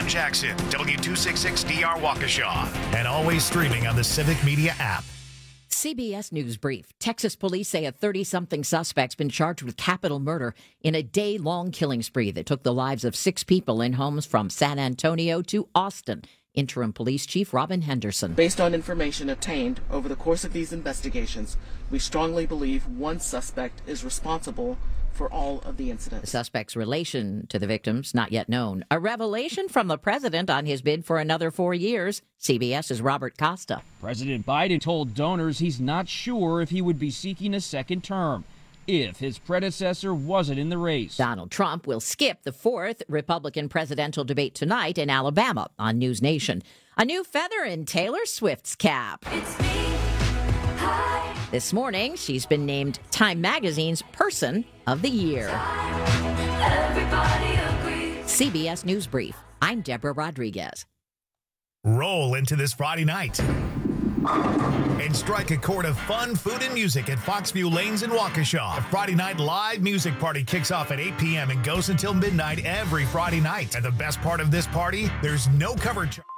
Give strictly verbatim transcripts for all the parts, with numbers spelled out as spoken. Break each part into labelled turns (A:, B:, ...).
A: John Jackson, W two sixty-six D R Waukesha, and always streaming on the Civic Media app.
B: C B S News Brief. Texas police say a thirty-something suspect's been charged with capital murder in a day-long killing spree that took the lives of six people in homes from San Antonio to Austin. Interim Police Chief Robin Henderson.
C: Based on information obtained over the course of these investigations, we strongly believe one suspect is responsible for all of the incidents.
B: The suspect's relation to the victims not yet known. A revelation from the president on his bid for another four years. CBS's Robert Costa.
D: President Biden told donors he's not sure if he would be seeking a second term if his predecessor wasn't in the race.
B: Donald Trump will skip the fourth Republican presidential debate tonight in Alabama on News Nation. A new feather in Taylor Swift's cap.
E: It's me. Hi.
B: This morning, she's been named Time Magazine's Person of the Year.
E: Everybody agrees.
B: C B S News Brief. I'm Deborah Rodriguez.
A: Roll into this Friday night and strike a chord of fun, food, and music at Foxview Lanes in Waukesha. The Friday night live music party kicks off at eight p.m. and goes until midnight every Friday night. And the best part of this party, there's no cover charge.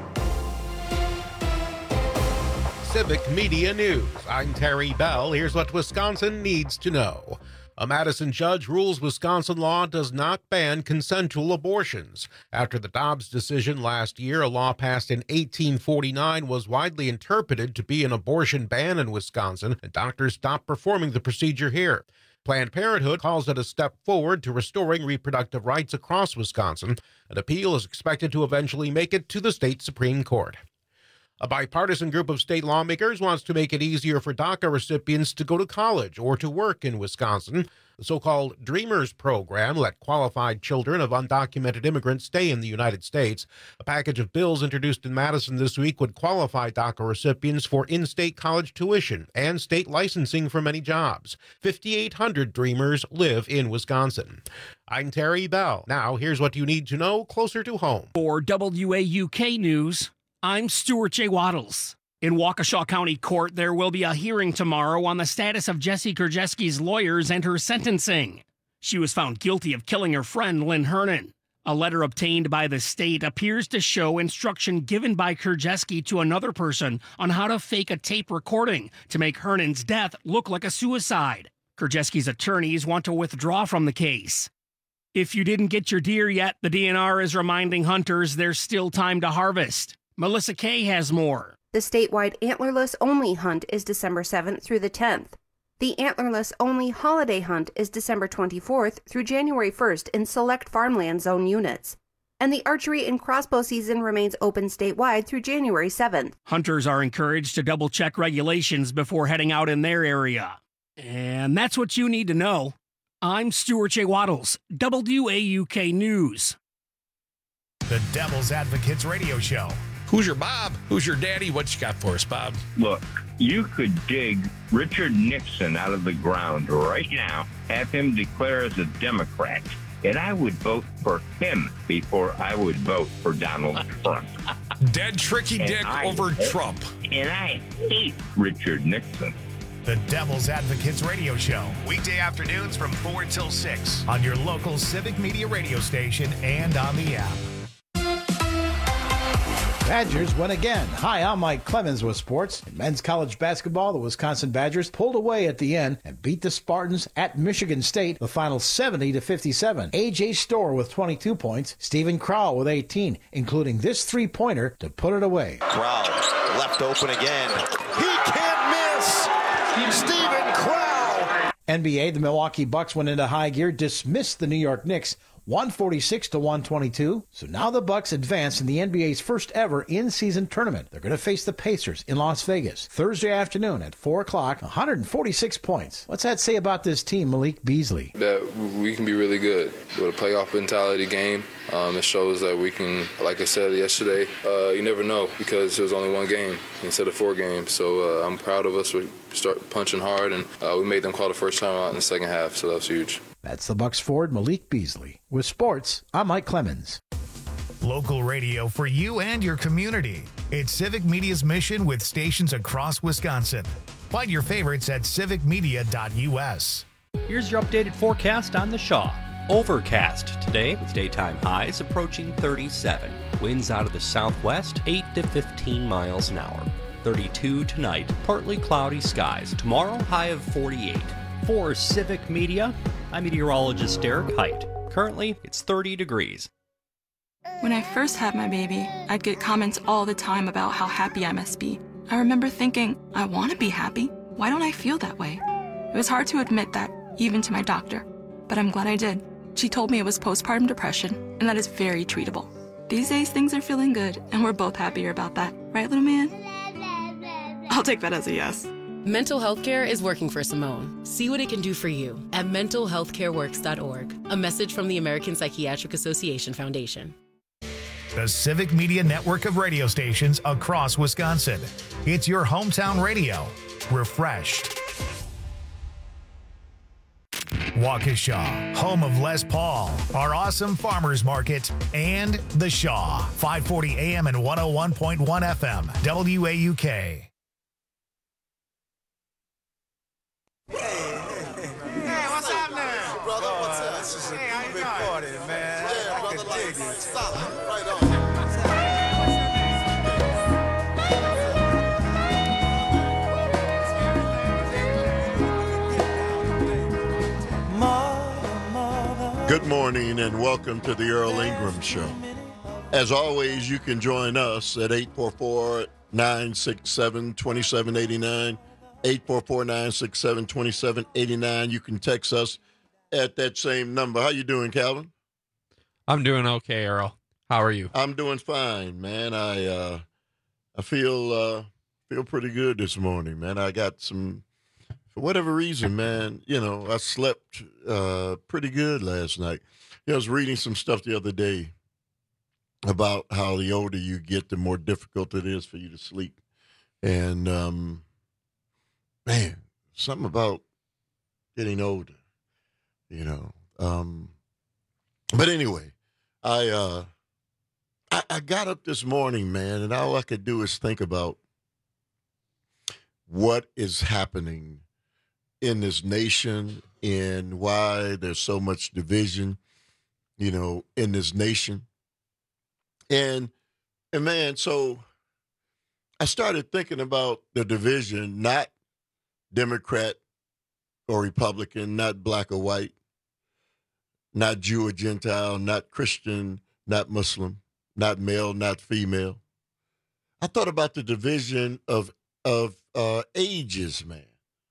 F: Civic Media News. I'm Terry Bell. Here's what Wisconsin needs to know. A Madison judge rules Wisconsin law does not ban consensual abortions. After the Dobbs decision last year, a law passed in eighteen forty-nine was widely interpreted to be an abortion ban in Wisconsin, and doctors stopped performing the procedure here. Planned Parenthood calls it a step forward to restoring reproductive rights across Wisconsin. An appeal is expected to eventually make it to the state Supreme Court. A bipartisan group of state lawmakers wants to make it easier for DACA recipients to go to college or to work in Wisconsin. The so-called Dreamers program let qualified children of undocumented immigrants stay in the United States. A package of bills introduced in Madison this week would qualify DACA recipients for in-state college tuition and state licensing for many jobs. fifty-eight hundred Dreamers live in Wisconsin. I'm Terry Bell. Now, here's what you need to know closer to home.
G: For W A U K News, I'm Stuart J. Waddles. In Waukesha County Court, there will be a hearing tomorrow on the status of Jessie Krajewski's lawyers and her sentencing. She was found guilty of killing her friend, Lynn Hernan. A letter obtained by the state appears to show instruction given by Krajewski to another person on how to fake a tape recording to make Hernan's death look like a suicide. Krajewski's attorneys want to withdraw from the case. If you didn't get your deer yet, the D N R is reminding hunters there's still time to harvest. Melissa Kay has more.
H: The statewide antlerless-only hunt is December seventh through the tenth. The antlerless-only holiday hunt is December twenty-fourth through January first in select farmland zone units. And the archery and crossbow season remains open statewide through January seventh.
G: Hunters are encouraged to double-check regulations before heading out in their area. And that's what you need to know. I'm Stuart J. Waddles, W A U K News.
A: The Devil's Advocates Radio Show.
I: Who's your Bob? Who's your daddy? What you got for us, Bob?
J: Look, you could dig Richard Nixon out of the ground right now, have him declare as a Democrat, and I would vote for him before I would vote for Donald Trump.
I: Dead tricky
J: And
I: dick
J: I
I: over
J: hate-
I: Trump.
J: And I hate Richard Nixon.
A: The Devil's Advocates Radio Show. Weekday afternoons from four till six on your local Civic Media radio station and on the app.
K: Badgers win again. Hi, I'm Mike Clemens with sports. In men's college basketball, the Wisconsin Badgers pulled away at the end and beat the Spartans at Michigan State, the final seventy to fifty-seven. A J Storr with twenty-two points, Stephen Crowell with eighteen, including this three-pointer to put it away.
L: Crowell left open again. He can't miss! Stephen Crowell!
K: N B A, the Milwaukee Bucks went into high gear, dismissed the New York Knicks one forty-six to one twenty-two. So now the Bucks advance in the N B A's first ever in-season tournament. They're going to face the Pacers in Las Vegas Thursday afternoon at four o'clock, one hundred forty-six points. What's that say about this team, Malik Beasley?
M: That we can be really good with a playoff mentality game. Um, it shows that we can, like I said yesterday, uh, you never know because it was only one game instead of four games. So uh, I'm proud of us. We start punching hard, and uh, we made them call the first time out in the second half, so that was huge.
K: That's the Bucks forward, Malik Beasley. With sports, I'm Mike Clemens.
A: Local radio for you and your community. It's Civic Media's mission with stations across Wisconsin. Find your favorites at civic media dot u s.
N: Here's your updated forecast on the Shaw. Overcast today with daytime highs approaching thirty-seven. Winds out of the southwest, eight to fifteen miles an hour. thirty-two tonight, partly cloudy skies. Tomorrow, high of forty-eight. For Civic Media, I'm meteorologist Derek Height. Currently, it's thirty degrees.
O: When I first had my baby, I'd get comments all the time about how happy I must be. I remember thinking, I want to be happy. Why don't I feel that way? It was hard to admit that, even to my doctor. But I'm glad I did. She told me it was postpartum depression, and that is very treatable. These days, things are feeling good, and we're both happier about that. Right, little man? I'll take that as a yes.
P: Mental health care is working for Simone. See what it can do for you at mental health care works dot org. A message from the American Psychiatric Association Foundation.
A: The Civic Media network of radio stations across Wisconsin. It's your hometown radio. Refreshed. Waukesha, home of Les Paul, our awesome farmers market, and The Shaw, five forty A M and one oh one point one F M, W A U K.
Q: Hey, what's happening? Brother, what's up? This is a hey, big party, man. Yeah, I brother, like, solid. Right on.
R: Good morning and welcome to the Earl Ingram Show. As always, you can join us at eight four four, nine six seven, two seven eight nine, eight four four, nine six seven, two seven eight nine. You can text us at that same number. How you doing, Calvin?
S: I'm doing okay, Earl. How are you?
R: I'm doing fine, man. I uh, I feel uh, feel pretty good this morning, man. I got some... For whatever reason, man, you know, I slept uh, pretty good last night. You know, I was reading some stuff the other day about how the older you get, the more difficult it is for you to sleep. And, um, man, something about getting older, you know. Um, but anyway, I, uh, I I got up this morning, man, and all I could do is think about what is happening in this nation and why there's so much division, you know, in this nation. And, and man, so I started thinking about the division, not Democrat or Republican, not black or white, not Jew or Gentile, not Christian, not Muslim, not male, not female. I thought about the division of, of uh, ages, man.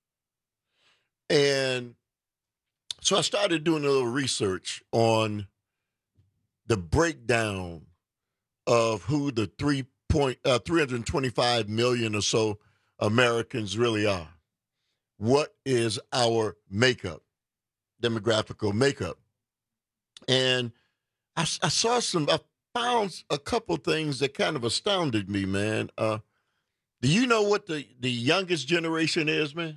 R: And so I started doing a little research on the breakdown of who the three point, uh, three hundred twenty-five million or so Americans really are. What is our makeup, demographical makeup? And I, I saw some, I found a couple things that kind of astounded me, man. Uh, do you know what the, the youngest generation is, man?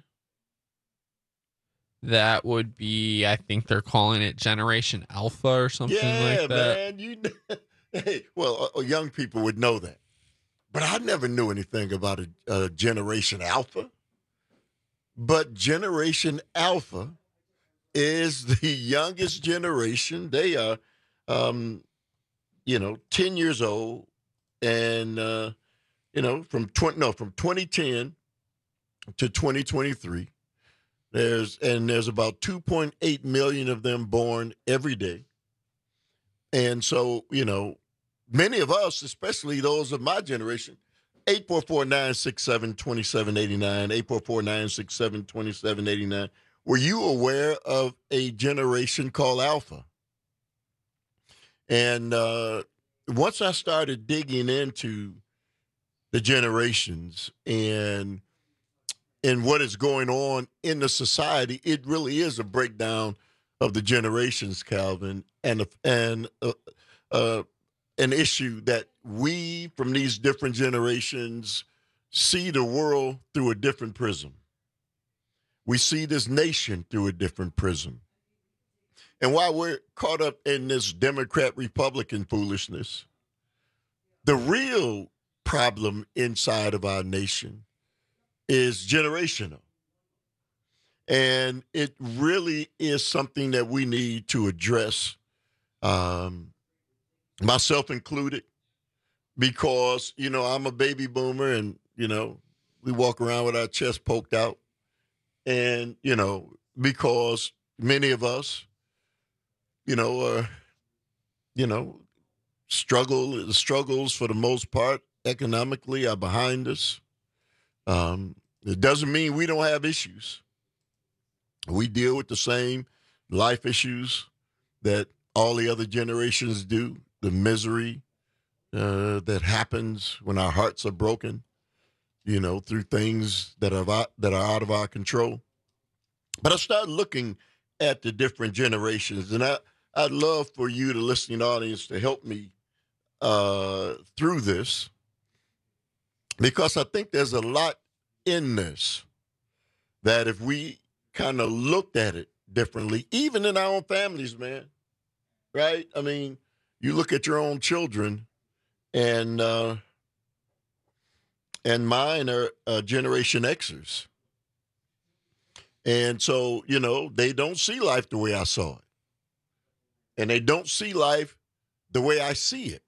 S: That would be, I think they're calling it Generation Alpha or something
R: yeah,
S: like that.
R: Man, you hey, well, uh, young people would know that. But I never knew anything about a, a Generation Alpha. But Generation Alpha is the youngest generation. They are, um, you know, ten years old. And, uh, you know, from twenty, no, from twenty ten to twenty twenty-three. There's and there's about two point eight million of them born every day. And so, you know, many of us, especially those of my generation, eight four four, nine six seven, two seven eight nine, eight four four, nine six seven, two seven eight nine. Were you aware of a generation called Alpha? And uh, once I started digging into the generations and and what is going on in the society, it really is a breakdown of the generations, Calvin, and and uh, uh, an issue that we from these different generations see the world through a different prism. We see this nation through a different prism. And while we're caught up in this Democrat-Republican foolishness, the real problem inside of our nation is generational. And it really is something that we need to address, um, myself included. because, you know, I'm a baby boomer and, you know, we walk around with our chest poked out. And, you know, because many of us, you know, are, you know, struggle, the struggles for the most part economically are behind us. Um, it doesn't mean we don't have issues. We deal with the same life issues that all the other generations do, the misery uh, that happens when our hearts are broken, you know, through things that are out, that are out of our control. But I started looking at the different generations, and I, I'd love for you, the listening audience, to help me uh, through this, because I think there's a lot in this that if we kind of looked at it differently, even in our own families, man, right? I mean, you look at your own children, and uh, and mine are uh, Generation Xers. And so, you know, they don't see life the way I saw it. And they don't see life the way I see it.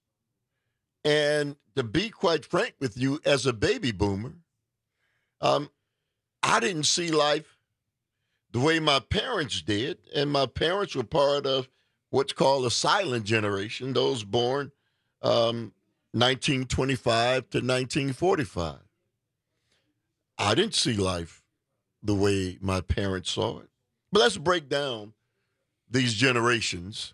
R: And to be quite frank with you, as a baby boomer, um, I didn't see life the way my parents did. And my parents were part of what's called a silent generation, those born um, nineteen twenty-five to nineteen forty-five. I didn't see life the way my parents saw it. But let's break down these generations,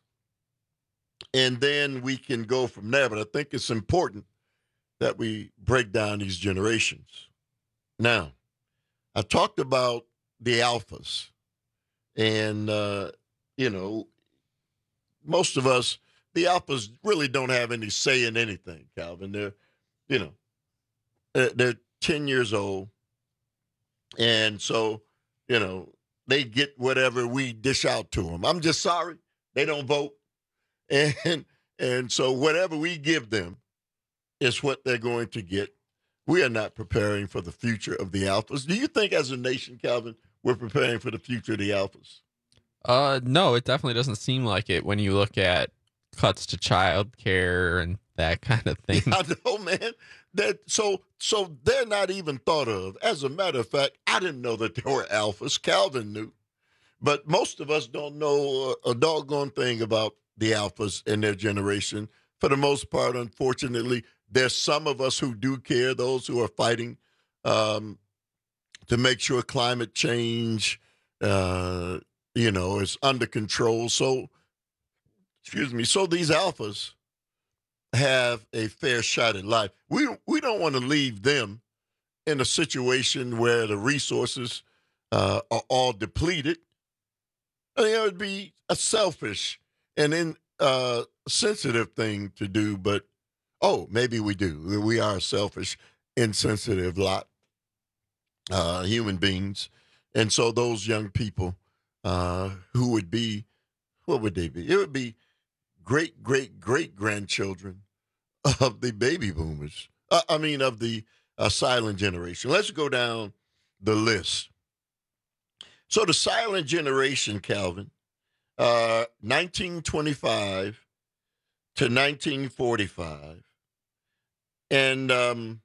R: and then we can go from there. But I think it's important that we break down these generations. Now, I talked about the alphas, and, uh, you know, most of us, the alphas really don't have any say in anything, Calvin. They're, you know, they're ten years old. And so, you know, they get whatever we dish out to them. I'm just sorry they don't vote. And and so whatever we give them is what they're going to get. We are not preparing for the future of the alphas. Do you think as a nation, Calvin, we're preparing for the future of the alphas?
S: Uh, no, it definitely doesn't seem like it when you look at cuts to child care and that kind of thing.
R: Yeah, I know, man. That so so they're not even thought of. As a matter of fact, I didn't know that there were alphas. Calvin knew. But most of us don't know a, a doggone thing about the alphas and their generation. For the most part, unfortunately, there's some of us who do care, those who are fighting um, to make sure climate change, uh, you know, is under control. So, excuse me, so these alphas have a fair shot at life. We we don't want to leave them in a situation where the resources uh, are all depleted. I mean, it would be a selfish and insensitive uh, thing to do, but, oh, maybe we do. We are a selfish, insensitive lot, uh, human beings. And so those young people uh, who would be, what would they be? It would be great, great, great grandchildren of the baby boomers. Uh, I mean, of the uh, silent generation. Let's go down the list. So the silent generation, Calvin, uh, nineteen twenty-five to nineteen forty-five. And, um,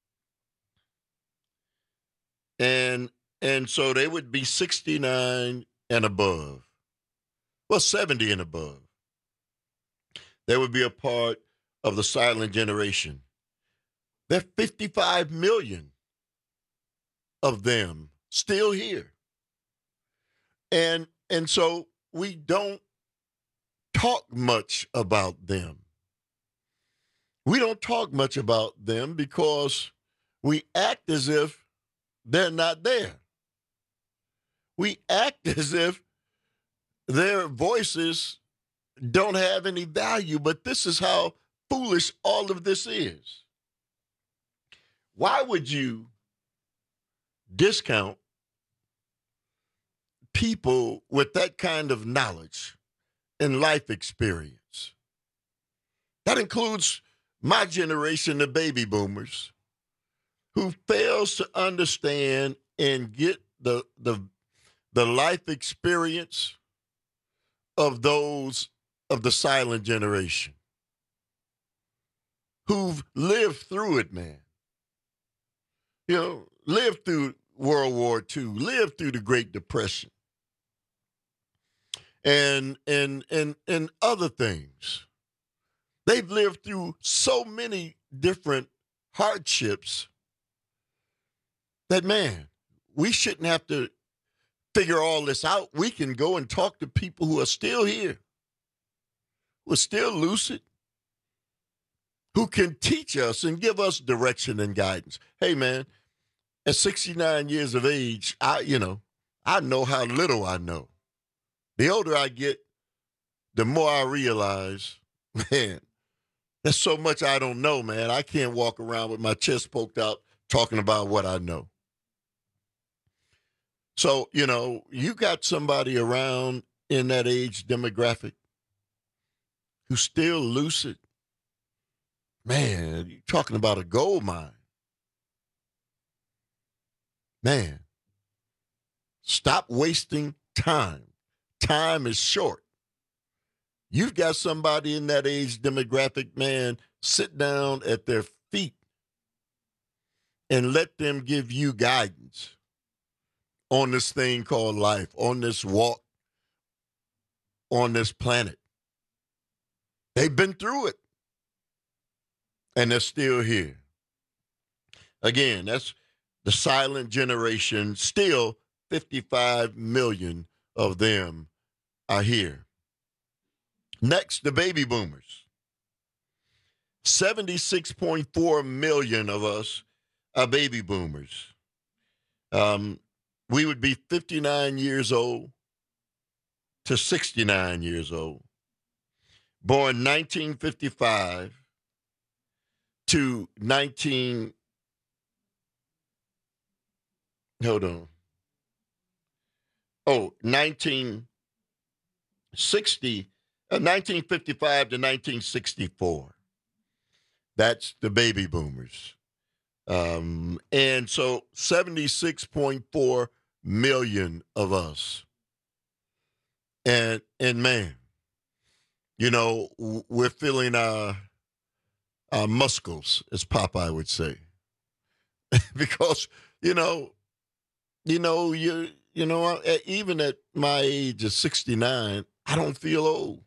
R: and, and so they would be sixty-nine and above. Well, seventy and above. They would be a part of the silent generation. There are fifty-five million of them still here. And and so we don't talk much about them. We don't talk much about them because we act as if they're not there. We act as if their voices don't have any value, but this is how foolish all of this is. Why would you discount people with that kind of knowledge and life experience? That includes my generation of baby boomers who fails to understand and get the, the, the life experience of those of the silent generation, who've lived through it, man. You know, lived through World War Two, lived through the Great Depression, and and and and other things. They've lived through so many different hardships that, man, we shouldn't have to figure all this out. We can go and talk to people who are still here, who are still lucid, who can teach us and give us direction and guidance. Hey, man, at sixty-nine years of age, I, you know, I know how little I know. The older I get, the more I realize, man, there's so much I don't know, man. I can't walk around with my chest poked out talking about what I know. So, you know, you got somebody around in that age demographic who's still lucid. Man, you're talking about a gold mine. Man, stop wasting time. Time is short. You've got somebody in that age demographic, man, sit down at their feet and let them give you guidance on this thing called life, on this walk, on this planet. They've been through it, and they're still here. Again, that's the silent generation. Still, fifty-five million of them are here. Next, the baby boomers. seventy-six point four million of us are baby boomers. Um, we would be fifty-nine years old to sixty-nine years old. Born nineteen fifty-five to nineteen... Hold on. Oh, nineteen sixty... Uh, nineteen fifty-five to nineteen sixty-four. That's the baby boomers. Um, and so seventy-six point four million of us. And, and man, you know, we're feeling our, our muscles, as Popeye would say. Because, you know, you know, you, you know, even at my age of sixty-nine, I don't feel old.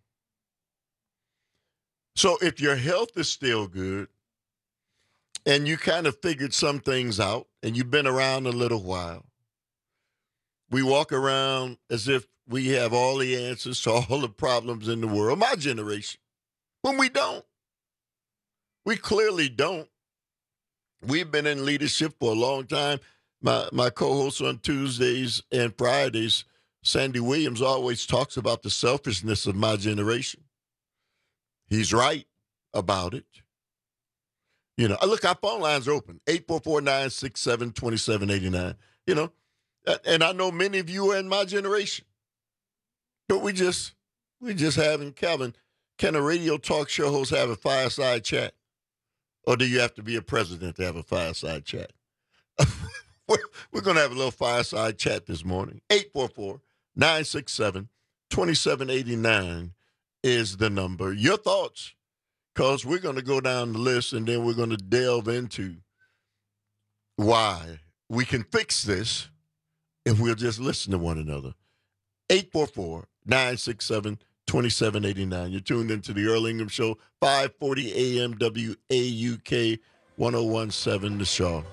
R: So if your health is still good and you kind of figured some things out and you've been around a little while, we walk around as if we have all the answers to all the problems in the world, my generation, when we don't. We clearly don't. We've been in leadership for a long time. My, my co-host on Tuesdays and Fridays, Sandy Williams, always talks about the selfishness of my generation. He's right about it. You know, look, our phone lines are open, eight four four, nine six seven, two seven eight nine. You know, and I know many of you are in my generation. But we just, we just having, Calvin, can a radio talk show host have a fireside chat? Or do you have to be a president to have a fireside chat? we're we're going to have a little fireside chat this morning. eight four four, nine six seven, two seven eight nine. Is the number. Your thoughts, because we're going to go down the list and then we're going to delve into why we can fix this if we'll just listen to one another. eight four four, nine six seven, two seven eight nine. You're tuned into the Earl Ingham Show, five forty A M W A U K one oh one seven The Shaw.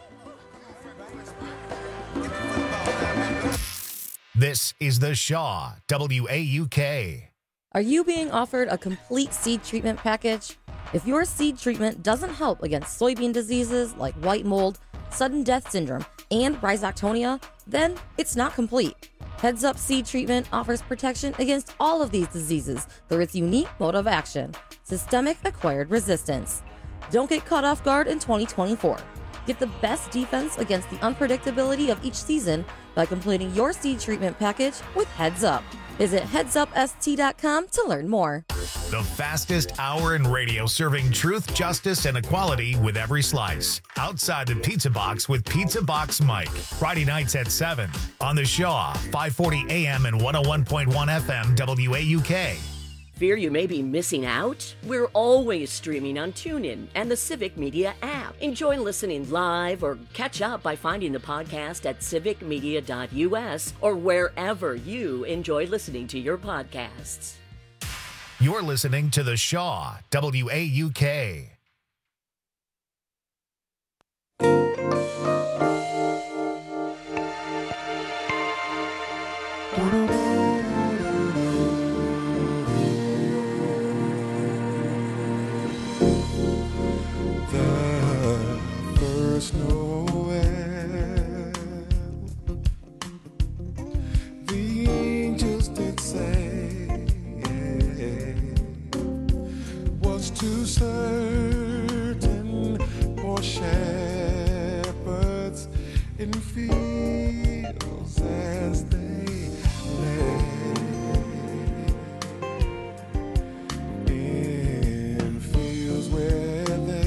A: This is The Shaw, W A U K.
T: Are you being offered a complete seed treatment package? If your seed treatment doesn't help against soybean diseases like white mold, sudden death syndrome, and rhizoctonia, then it's not complete. Heads Up Seed Treatment offers protection against all of these diseases through its unique mode of action, systemic acquired resistance. Don't get caught off guard in twenty twenty-four. Get the best defense against the unpredictability of each season by completing your seed treatment package with Heads Up. Visit heads up s t dot com to learn more.
A: The fastest hour in radio, serving truth, justice, and equality with every slice. Outside the Pizza Box with Pizza Box Mike. Friday nights at seven on The Shaw, five forty A M and one oh one point one F M W A U K.
U: Fear you may be missing out? We're always streaming on TuneIn and the Civic Media app. Enjoy listening live or catch up by finding the podcast at civic media dot u s or wherever you enjoy listening to your podcasts.
A: You're listening to The Shaw, W A U K.
V: First Noel, the angels did say, was too certain for shepherds in fields as they lay. In fields where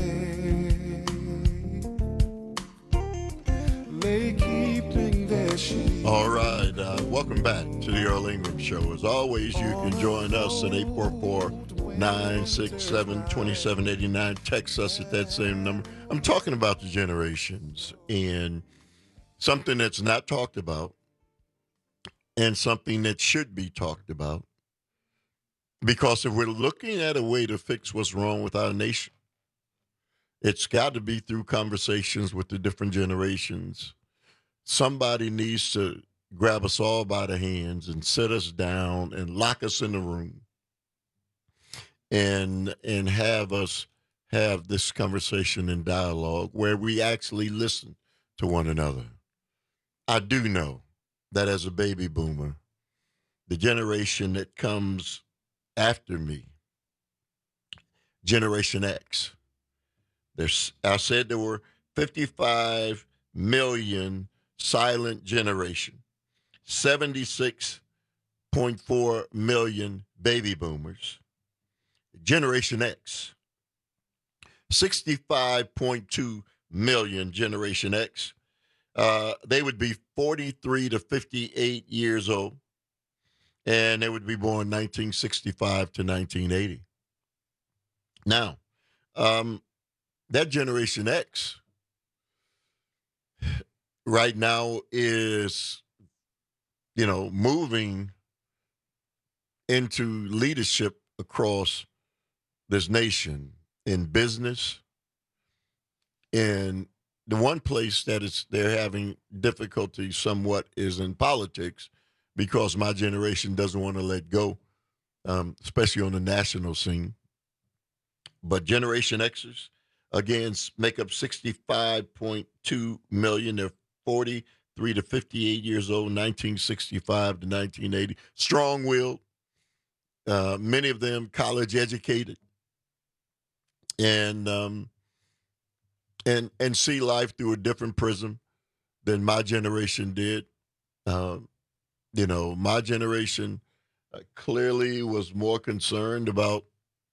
R: All right, uh, welcome back to the Earl Ingram Show. As always, you can join us at eight four four, nine six seven, two seven eight nine. Text us at that same number. I'm talking about the generations and something that's not talked about and something that should be talked about. Because if we're looking at a way to fix what's wrong with our nation, it's got to be through conversations with the different generations. Somebody needs to grab us all by the hands and sit us down and lock us in the room and and have us have this conversation and dialogue where we actually listen to one another. I do know that as a baby boomer, the generation that comes after me, Generation X, there's, I said there were fifty-five million silent generation, seventy-six point four million baby boomers. Generation X, sixty-five point two million Generation X. Uh, they would be forty-three to fifty-eight years old, and they would be born nineteen sixty-five to nineteen eighty. Now, um, that Generation X right now is, you know, moving into leadership across this nation in business. And the one place that is they're having difficulty somewhat is in politics, because my generation doesn't want to let go, um, especially on the national scene. But Generation Xers, again, make up sixty-five point two million. They're forty-three to fifty-eight years old, nineteen sixty-five to nineteen eighty. Strong-willed, uh, many of them college educated, and um, and and see life through a different prism than my generation did. Uh, you know, my generation uh, clearly was more concerned about,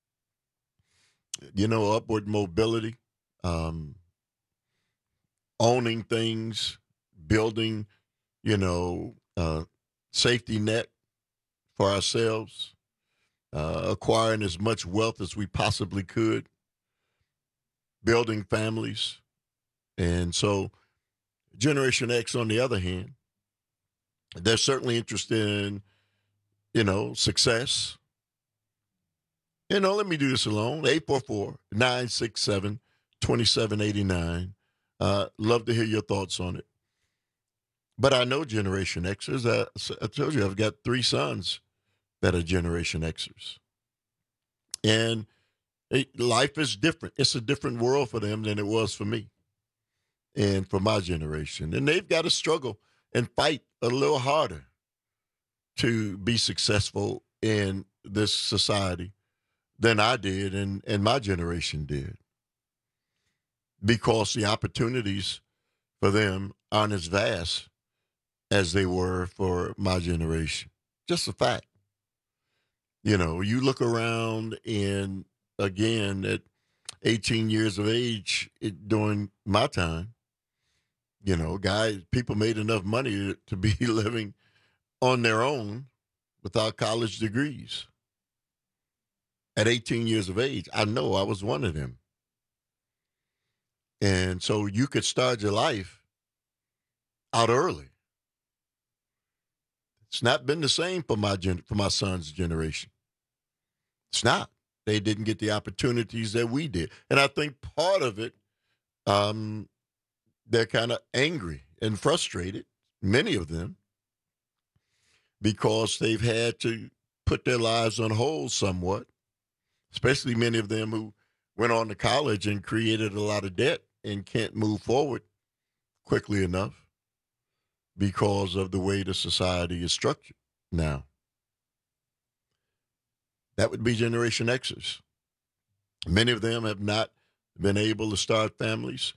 R: you know, upward mobility, um, owning things, building, you know, uh, safety net for ourselves, uh, acquiring as much wealth as we possibly could, building families. And so Generation X, on the other hand, they're certainly interested in, you know, success. You know, let me do this alone. eight four four, nine six seven, two seven eight nine. Uh, love to hear your thoughts on it. But I know Generation Xers. I, I told you I've got three sons that are Generation Xers. And it, life is different. It's a different world for them than it was for me and for my generation. And they've got to struggle and fight a little harder to be successful in this society than I did and, and my generation did. Because the opportunities for them aren't as vast as they were for my generation. Just a fact. You know, you look around and, again, at eighteen years of age it, during my time, you know, guys, people made enough money to be living on their own without college degrees. at eighteen years of age. I know I was one of them. And so you could start your life out early. It's not been the same for my gen- for my son's generation. It's not. They didn't get the opportunities that we did. And I think part of it, um, they're kind of angry and frustrated, many of them, because they've had to put their lives on hold somewhat, especially many of them who went on to college and created a lot of debt and can't move forward quickly enough because of the way the society is structured now. That would be Generation Xers. Many of them have not been able to start families.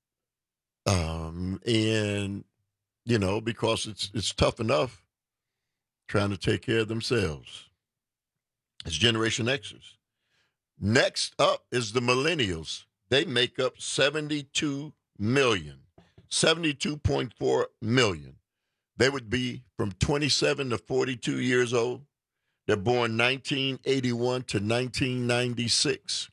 R: Um, and, you know, because it's it's tough enough trying to take care of themselves. It's Generation Xers. Next up is the millennials. They make up seventy-two million, seventy-two point four million. They would be from twenty-seven to forty-two years old. They're born nineteen eighty-one to nineteen ninety-six.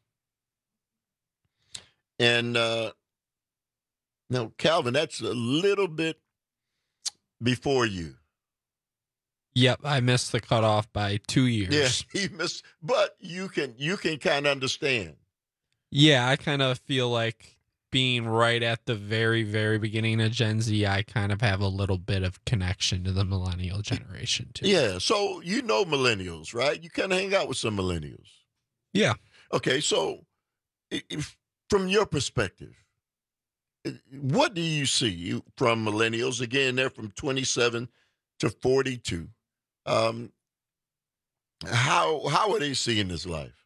R: And uh, now, Calvin, that's a little bit before you.
S: Yep, I missed the cutoff by two years.
R: Yeah, he missed, but you can you can kind of understand.
S: Yeah, I kind of feel like being right at the very, very beginning of Gen Z, I kind of have a little bit of connection to the millennial generation too.
R: Yeah, so you know millennials, right? You kind of hang out with some millennials.
S: Yeah.
R: Okay, so if, from your perspective, what do you see from millennials? Again, they're from twenty-seven to forty-two. Um, how how are they seeing this life?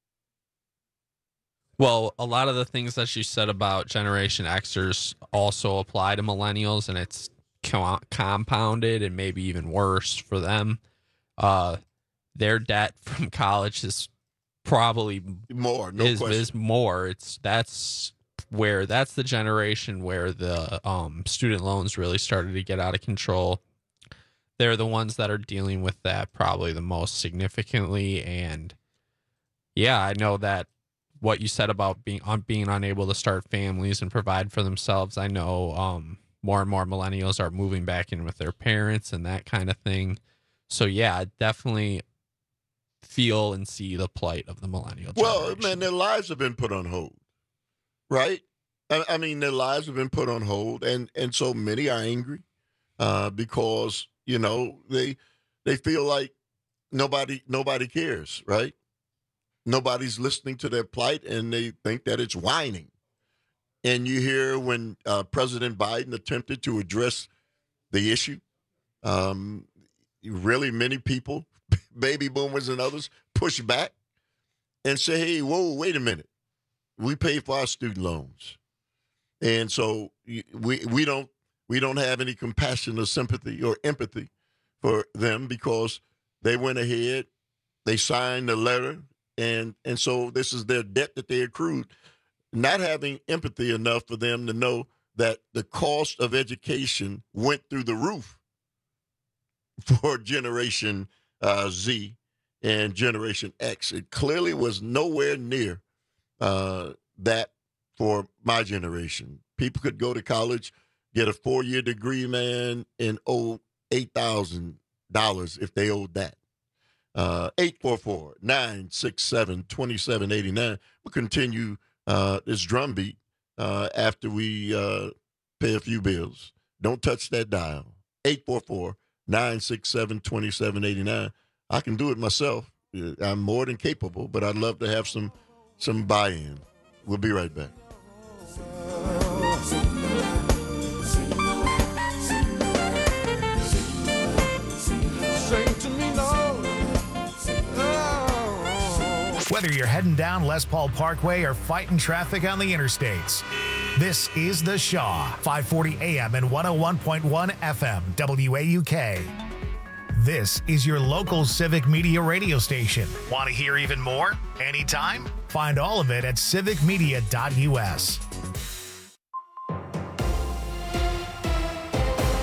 S: Well, a lot of the things that you said about Generation Xers also apply to millennials, and it's co- compounded and maybe even worse for them. Uh, their debt from college is probably
R: more. No
S: is,
R: question.
S: is more. It's that's where that's the generation where the um, student loans really started to get out of control. They're the ones that are dealing with that probably the most significantly, and yeah, I know that. What you said about being on being unable to start families and provide for themselves. I know um, more and more millennials are moving back in with their parents and that kind of thing. So yeah, I definitely feel and see the plight of the millennial generation.
R: Well, man, their lives have been put on hold, right? I, I mean, their lives have been put on hold, and and so many are angry uh, because you know they they feel like nobody nobody cares, right? Nobody's listening to their plight, and they think that it's whining. And you hear when uh, President Biden attempted to address the issue, um, really many people, baby boomers and others, push back and say, hey, whoa, wait a minute. We pay for our student loans. And so we we don't we don't have any compassion or sympathy or empathy for them because they went ahead, they signed the letter, And and so this is their debt that they accrued, not having empathy enough for them to know that the cost of education went through the roof for Generation uh, Z and Generation X. It clearly was nowhere near uh, that for my generation. People could go to college, get a four-year degree, man, and owe eight thousand dollars if they owed that. Uh, eight four four, nine six seven, two seven eight nine. We'll continue uh, this drumbeat uh, after we uh, pay a few bills. Don't touch that dial. eight four four, nine six seven, two seven eight nine. I can do it myself. I'm more than capable, but I'd love to have some some buy-in. We'll be right back.
A: Whether you're heading down Les Paul Parkway or fighting traffic on the interstates, this is The Shaw, five forty A M and one oh one point one F M, W A U K. This is your local civic media radio station. Want to hear even more? Anytime? Find all of it at civic media dot U S.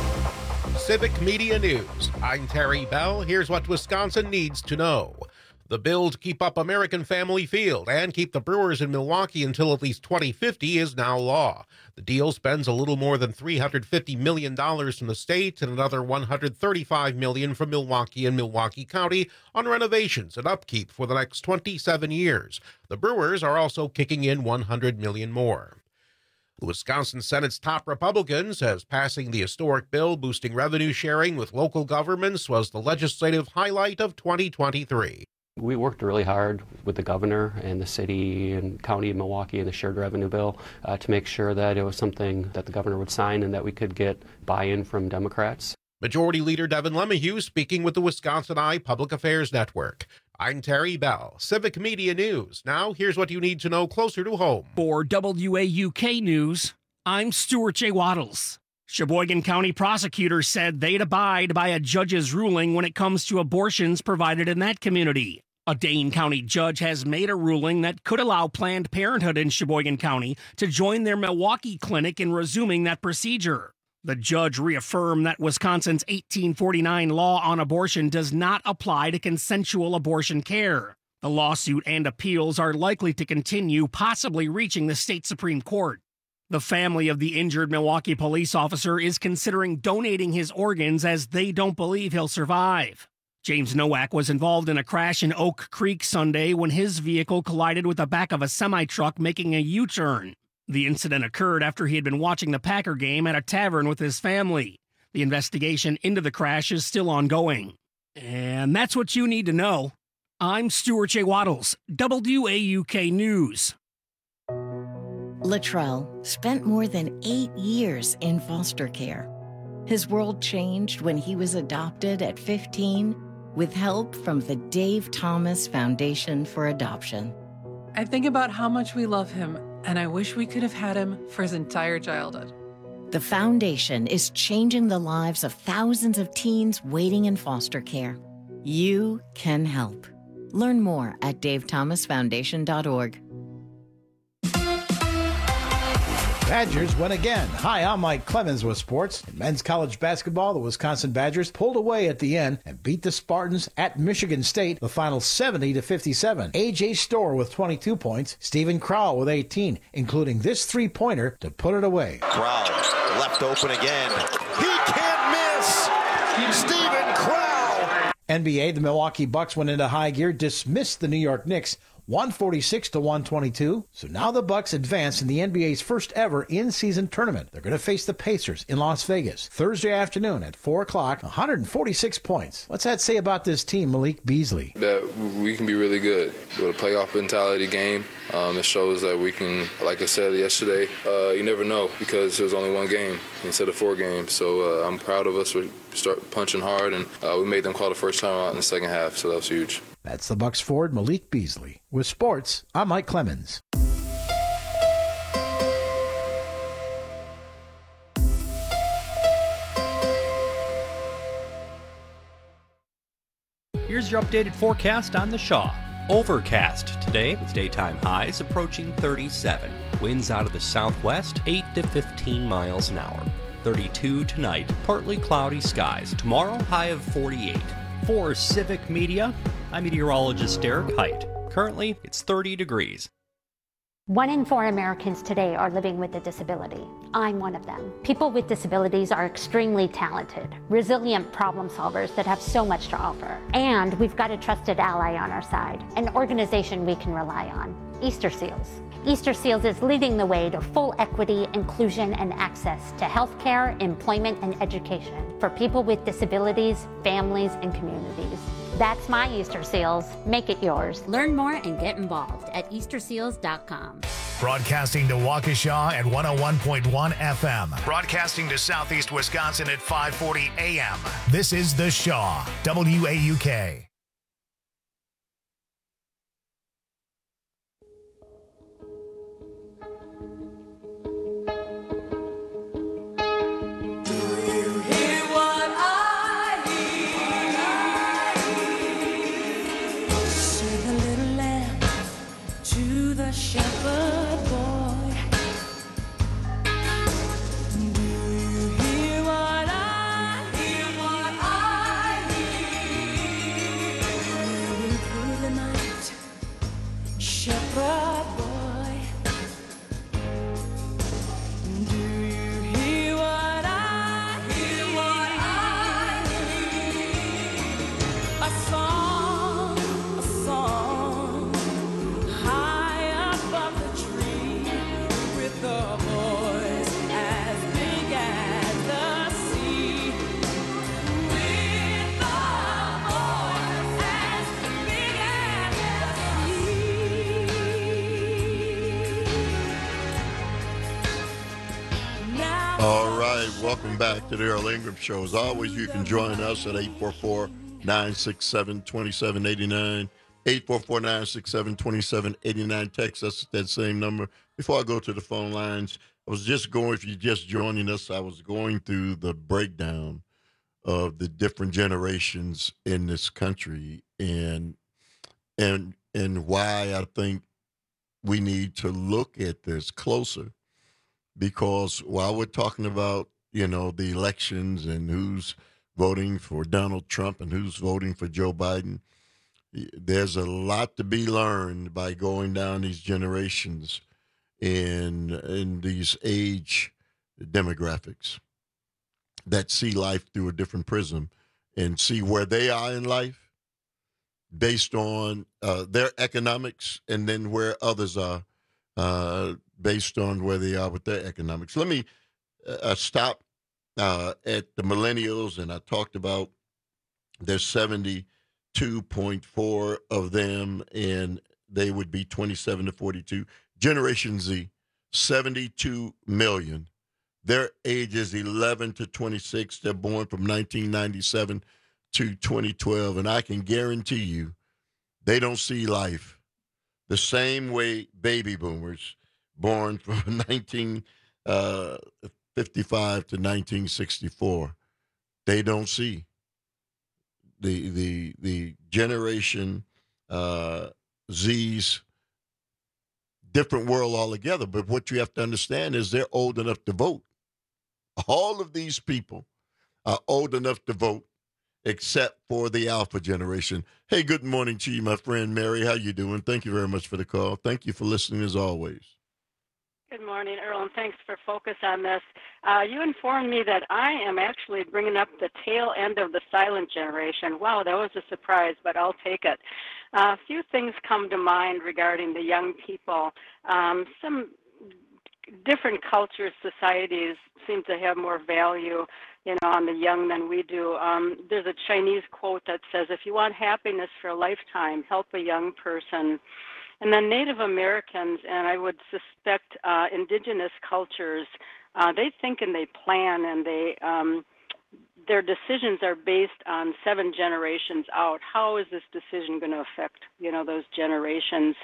F: Civic Media News. I'm Terry Bell. Here's what Wisconsin needs to know. The bill to keep up American Family Field and keep the Brewers in Milwaukee until at least twenty fifty is now law. The deal spends a little more than three hundred fifty million dollars from the state and another one hundred thirty-five million dollars from Milwaukee and Milwaukee County on renovations and upkeep for the next twenty-seven years. The Brewers are also kicking in one hundred million dollars more. The Wisconsin Senate's top Republican says passing the historic bill boosting revenue sharing with local governments was the legislative highlight of twenty twenty-three.
C: We worked really hard with the governor and the city and county of Milwaukee and the shared revenue bill uh, to make sure that it was something that the governor would sign and that we could get buy-in from Democrats.
F: Majority Leader Devin LeMahieu speaking with the Wisconsin Eye Public Affairs Network. I'm Terry Bell, Civic Media News. Now, here's what you need to know closer to home.
G: For W A U K News, I'm Stuart J. Waddles. Sheboygan County prosecutors said they'd abide by a judge's ruling when it comes to abortions provided in that community. A Dane County judge has made a ruling that could allow Planned Parenthood in Sheboygan County to join their Milwaukee clinic in resuming that procedure. The judge reaffirmed that Wisconsin's eighteen forty-nine law on abortion does not apply to consensual abortion care. The lawsuit and appeals are likely to continue, possibly reaching the state Supreme Court. The family of the injured Milwaukee police officer is considering donating his organs as they don't believe he'll survive. James Nowak was involved in a crash in Oak Creek Sunday when his vehicle collided with the back of a semi-truck making a U-turn. The incident occurred after he had been watching the Packer game at a tavern with his family. The investigation into the crash is still ongoing. And that's what you need to know. I'm Stuart J. Waddles, W A U K News.
D: Latrell spent more than eight years in foster care. His world changed when he was adopted at fifteen with help from the Dave Thomas Foundation for Adoption.
W: I think about how much we love him, and I wish we could have had him for his entire childhood.
D: The foundation is changing the lives of thousands of teens waiting in foster care. You can help. Learn more at dave thomas foundation dot org.
K: Badgers win again. Hi, I'm Mike Clemens with sports. In men's college basketball, the Wisconsin Badgers pulled away at the end and beat the Spartans at Michigan State, the final seventy to fifty-seven. A J Storr with twenty-two points, Stephen Crowell with eighteen, including this three-pointer to put it away.
L: Crowell left open again. He can't miss! Stephen Crowell!
K: N B A, the Milwaukee Bucks went into high gear, dismissed the New York Knicks one forty-six to one twenty-two. So now the Bucks advance in the N B A's first ever in-season tournament. They're going to face the Pacers in Las Vegas Thursday afternoon at four o'clock, one hundred forty-six points. What's that say about this team, Malik Beasley?
M: That we can be really good with a playoff mentality game. Um, it shows that we can, like I said yesterday, uh, you never know because there's only one game instead of four games. So uh, I'm proud of us. We start punching hard, and uh, we made them call the first time out in the second half, so that was huge.
K: That's the Bucks forward, Malik Beasley. With sports, I'm Mike Clemens.
N: Here's your updated forecast on the Shaw. Overcast today with daytime highs approaching thirty-seven. Winds out of the southwest, eight to fifteen miles an hour. thirty-two tonight, partly cloudy skies. Tomorrow, high of forty-eight. For Civic Media, I'm meteorologist Derek Height. Currently, it's thirty degrees.
X: One in four Americans today are living with a disability. I'm one of them. People with disabilities are extremely talented, resilient problem solvers that have so much to offer. And we've got a trusted ally on our side, an organization we can rely on, Easter Seals. Easter Seals is leading the way to full equity, inclusion, and access to healthcare, employment, and education for people with disabilities, families, and communities. That's my Easter Seals. Make it yours.
Y: Learn more and get involved at easter seals dot com.
A: Broadcasting to Waukesha at one oh one point one F M. Broadcasting to Southeast Wisconsin at five forty A M. This is The Shaw, W A U K.
E: Shepherd boy, do you hear what I hear? What I hear?
R: All right, welcome back to the Earl Ingram Show. As always, you can join us at eight four four, nine six seven, two seven eight nine, eight four four, nine six seven, two seven eight nine. Text us at that same number. Before I go to the phone lines, I was just going, if you're just joining us, I was going through the breakdown of the different generations in this country and and and why I think we need to look at this closer. Because while we're talking about, you know, the elections and who's voting for Donald Trump and who's voting for Joe Biden, there's a lot to be learned by going down these generations in in these age demographics that see life through a different prism and see where they are in life based on uh, their economics and then where others are uh, based on where they are with their economics. Let me uh, stop uh, at the millennials, and I talked about there's seventy-two point four of them, and they would be twenty-seven to forty-two. Generation Z, seventy-two million. Their age is eleven to twenty-six. They're born from nineteen ninety-seven to twenty twelve, and I can guarantee you they don't see life the same way baby boomers born from nineteen fifty-five to nineteen sixty-four. They don't see the the the generation uh, Z's different world altogether. But what you have to understand is they're old enough to vote. All of these people are old enough to vote, except for the alpha generation. Hey, good morning to you, my friend Mary. How you doing? Thank you very much for the call. Thank you for listening as always.
B: Good morning, Earl, and thanks for focus on this. Uh, you informed me that I am actually bringing up the tail end of the silent generation. Wow, that was a surprise, but I'll take it. Uh, a few things come to mind regarding the young people. Um, some different cultures, societies seem to have more value, you know, on the young than we do. Um, there's a Chinese quote that says, if you want happiness for a lifetime, help a young person. And then Native Americans, and I would suspect uh, indigenous cultures, uh, they think and they plan, and they um, their decisions are based on seven generations out. How is this decision going to affect, you know, those generations?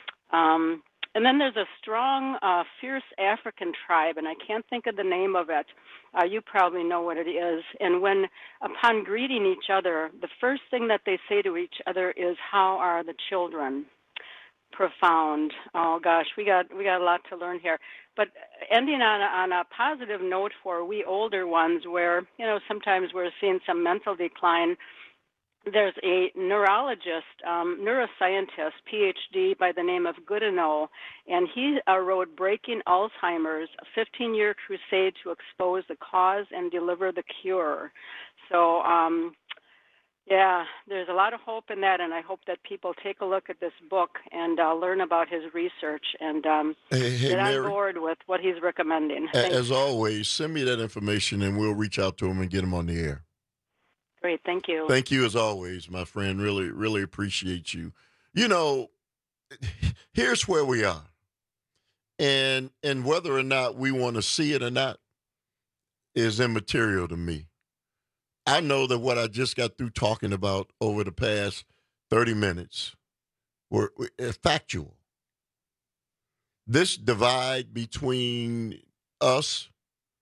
B: Um, and then there's a strong, uh, fierce African tribe, and I can't think of the name of it. Uh, you probably know what it is. And when, upon greeting each other, the first thing that they say to each other is, "How are the children?" Profound. Oh gosh, we got we got a lot to learn here. But ending on a, on a positive note for we older ones, where you know sometimes we're seeing some mental decline. There's a neurologist, um, neuroscientist, P H D by the name of Goodenow, and he uh, wrote "Breaking Alzheimer's: a fifteen-year crusade to expose the cause and deliver the cure." So. Um, Yeah, there's a lot of hope in that, and I hope that people take a look at this book and uh, learn about his research and um,
R: hey, hey,
B: get
R: Mary,
B: on board with what he's recommending.
R: a-
B: Thanks.
R: As always, send me that information, and we'll reach out to him and get him on the air.
B: Great, thank you.
R: Thank you, as always, my friend. Really, really appreciate you. You know, here's where we are, and and whether or not we want to see it or not is immaterial to me. I know that what I just got through talking about over the past thirty minutes were, were factual. This divide between us,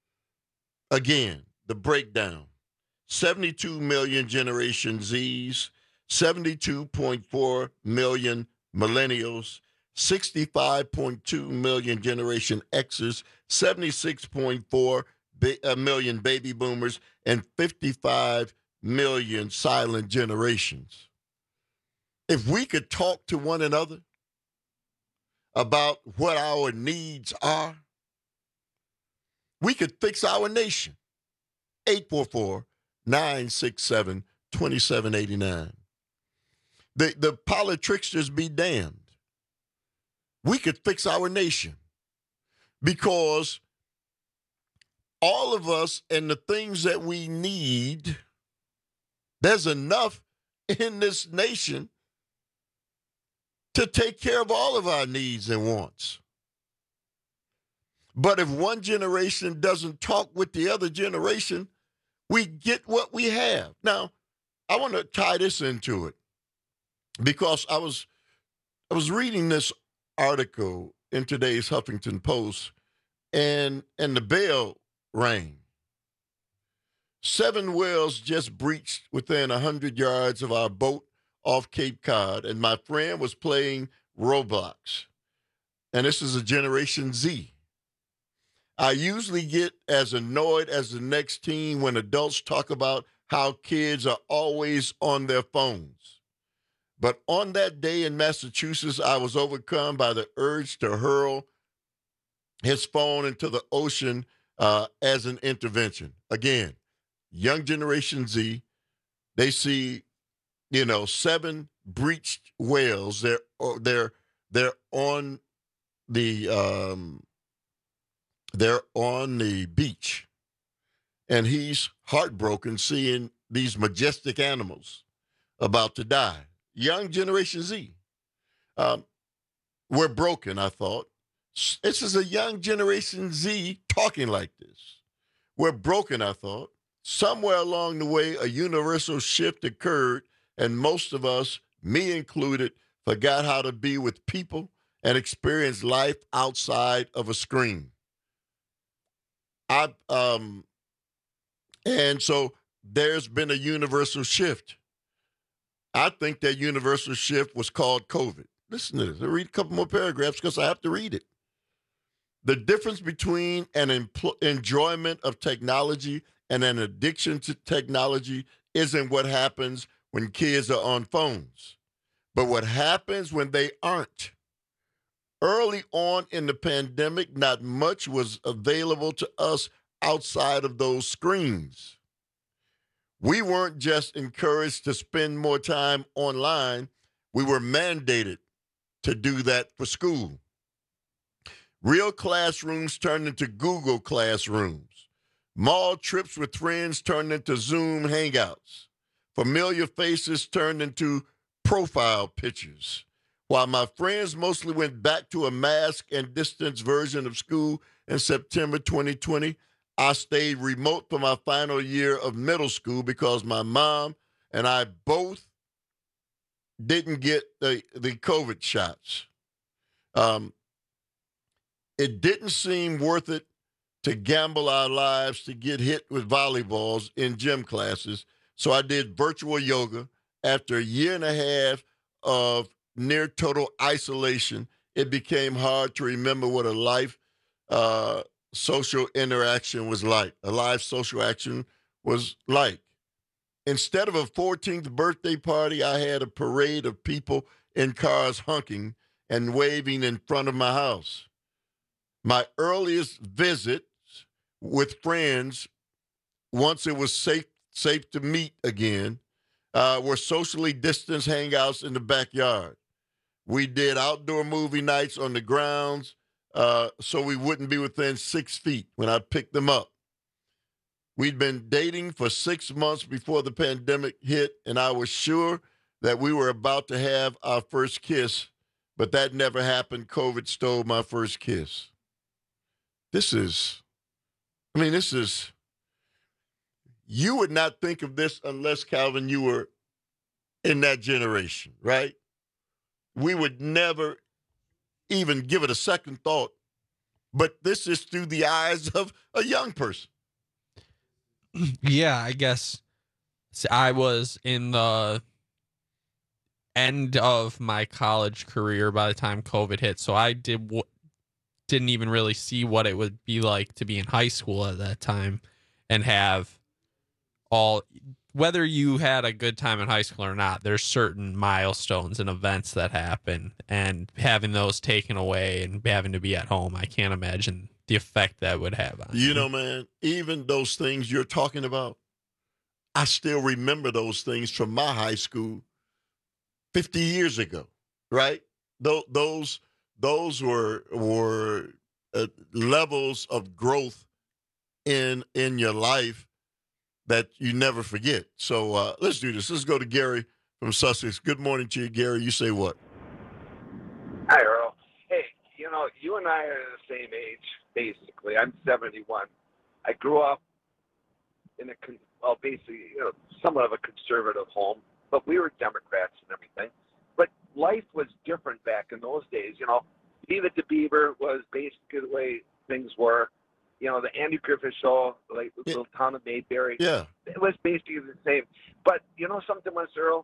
R: again, the breakdown, seventy-two million Generation Zs, seventy-two point four million millennials, sixty-five point two million Generation Xers, seventy-six point four a million baby boomers, and fifty-five million silent generations. If we could talk to one another about what our needs are, we could fix our nation. eight four four, nine six seven, two seven eight nine. The, the politricksters be damned. We could fix our nation because all of us and the things that we need, there's enough in this nation to take care of all of our needs and wants. But if one generation doesn't talk with the other generation, we get what we have. Now, I want to tie this into it because I was I was reading this article in today's Huffington Post, and and the bell rang. Seven whales just breached within one hundred yards of our boat off Cape Cod, and my friend was playing Roblox. And this is a Generation Z. I usually get as annoyed as the next teen when adults talk about how kids are always on their phones. But on that day in Massachusetts, I was overcome by the urge to hurl his phone into the ocean uh, as an intervention. Again, young Generation Z, they see, you know, seven breached whales. They're they're they're on the um, they're on the beach, and he's heartbroken seeing these majestic animals about to die. Young Generation Z, um, we're broken. I thought this is a young Generation Z talking like this. We're broken. I thought. Somewhere along the way, a universal shift occurred, and most of us, me included, forgot how to be with people and experience life outside of a screen. I um, and so there's been a universal shift. I think that universal shift was called COVID. Listen to this. I'll read a couple more paragraphs because I have to read it. The difference between an empl- enjoyment of technology and an addiction to technology isn't what happens when kids are on phones, but what happens when they aren't. Early on in the pandemic, not much was available to us outside of those screens. We weren't just encouraged to spend more time online, we were mandated to do that for school. Real classrooms turned into Google Classrooms. Mall trips with friends turned into Zoom hangouts. Familiar faces turned into profile pictures. While my friends mostly went back to a mask and distance version of school in September twenty twenty, I stayed remote for my final year of middle school because my mom and I both didn't get the, the COVID shots. Um, it didn't seem worth it to gamble our lives to get hit with volleyballs in gym classes, so I did virtual yoga. After a year and a half of near total isolation, it became hard to remember what a life uh, social interaction was like, a live social action was like. Instead of a fourteenth birthday party, I had a parade of people in cars honking and waving in front of my house. My earliest visits with friends, once it was safe safe to meet again, uh, were socially distanced hangouts in the backyard. We did outdoor movie nights on the grounds, uh, so we wouldn't be within six feet when I picked them up. We'd been dating for six months before the pandemic hit, and I was sure that we were about to have our first kiss, but that never happened. COVID stole my first kiss. This is, I mean, this is, you would not think of this unless, Calvin, you were in that generation, right? We would never even give it a second thought. But this is through the eyes of a young person.
S: Yeah, I guess I was in the end of my college career by the time COVID hit. So I did w- didn't even really see what it would be like to be in high school at that time and have all, whether you had a good time in high school or not, there's certain milestones and events that happen, and having those taken away and having to be at home, I can't imagine the effect that would have on you.
R: You know, man, even those things you're talking about, I still remember those things from my high school fifty years ago, right? Those those those were were uh, levels of growth in in your life that you never forget. So uh, let's do this. Let's go to Gary from Sussex. Good morning to you, Gary. You say what?
H: Hi, Earl. Hey, you know, you and I are the same age. basically. I'm seventy-one. I grew up in a, con- well, basically, you know, somewhat of a conservative home, but we were Democrats and everything. But life was different back in those days. You know, Leave It to Beaver was basically the way things were. You know, the Andy Griffith Show, like the little town of Mayberry.
R: Yeah.
H: It was basically the same. But you know something, Wes Earl?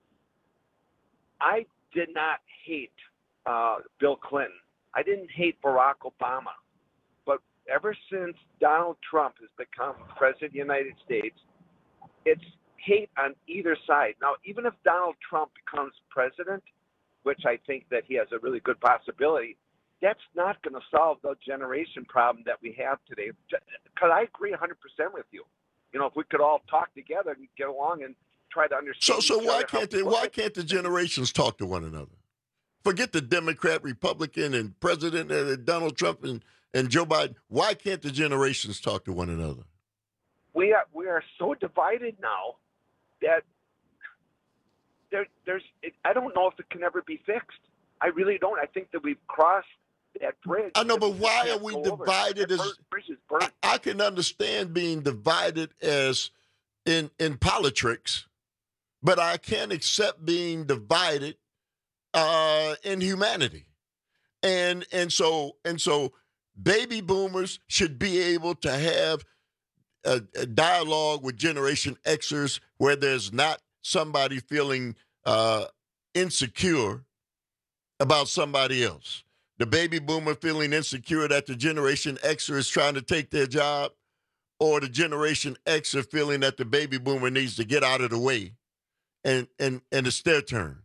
H: I did not hate uh, Bill Clinton. I didn't hate Barack Obama. But ever since Donald Trump has become president of the United States, it's hate on either side. Now, even if Donald Trump becomes president, which I think that he has a really good possibility, that's not going to solve the generation problem that we have today. Because I agree one hundred percent with you. You know, if we could all talk together and get along and try to understand.
R: So, so
H: each
R: why
H: other
R: can't
H: how
R: they?
H: we
R: Why
H: live.
R: can't the generations talk to one another? Forget the Democrat, Republican, and President uh, Donald Trump and, and Joe Biden. Why can't the generations talk to one another?
H: We are we are so divided now that there there's it, I don't know if it can ever be fixed. I really don't. I think that we've crossed that bridge.
R: I know,
H: that
R: but
H: we
R: why
H: can't
R: are we
H: go over.
R: divided?
H: That
R: As
H: bridge is burnt.
R: I, I can understand being divided as in in politics, but I can't accept being divided uh, in humanity. And and so and so, baby boomers should be able to have a, a dialogue with Generation Xers where there's not somebody feeling uh, insecure about somebody else. The baby boomer feeling insecure that the Generation Xer is trying to take their job, or the Generation Xer feeling that the baby boomer needs to get out of the way, and and and it's their turn.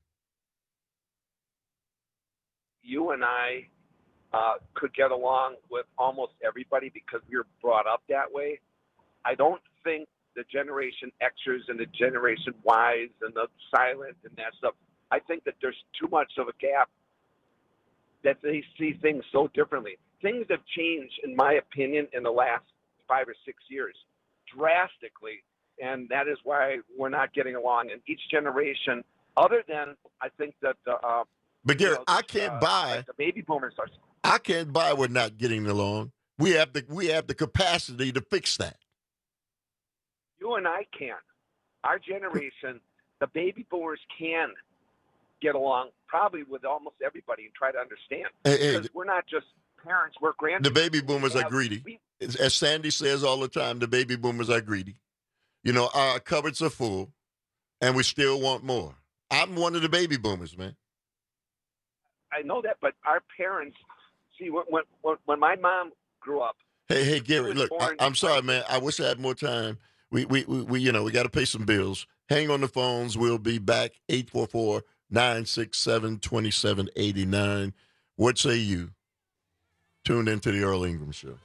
H: You and I uh, could get along with almost everybody because we were brought up that way. I don't think the Generation Xers and the Generation Ys and the silent and that stuff, I think that there's too much of a gap that they see things so differently. Things have changed, in my opinion, in the last five or six years drastically, and that is why we're not getting along. And each generation, other than I think that the uh,
R: But Gary,
H: you know,
R: I can't
H: uh,
R: buy.
H: like the baby boomers are.
R: I can't buy we're not getting along. We have the we have the capacity to fix that.
H: You and I can. Our generation, the baby boomers can get along probably with almost everybody and try to understand.
R: Hey, hey,
H: because we're not just parents, we're
R: The
H: grandparents.
R: baby boomers
H: We
R: are
H: have-
R: greedy.
H: we-
R: As as Sandy says all the time, the baby boomers are greedy. You know, our cupboards are full, and we still want more. I'm one of the baby boomers, man.
H: I know that, but our parents, see, when when, when my mom grew up,
R: Hey, hey, Gary,
H: was
R: look, I,
H: born
R: I'm sorry, man. I wish I had more time. We, we, we, we you know, we got to pay some bills. Hang on the phones. We'll be back. eight four four, nine six seven, two seven eight nine. What say you? Tune into the Earl Ingram Show.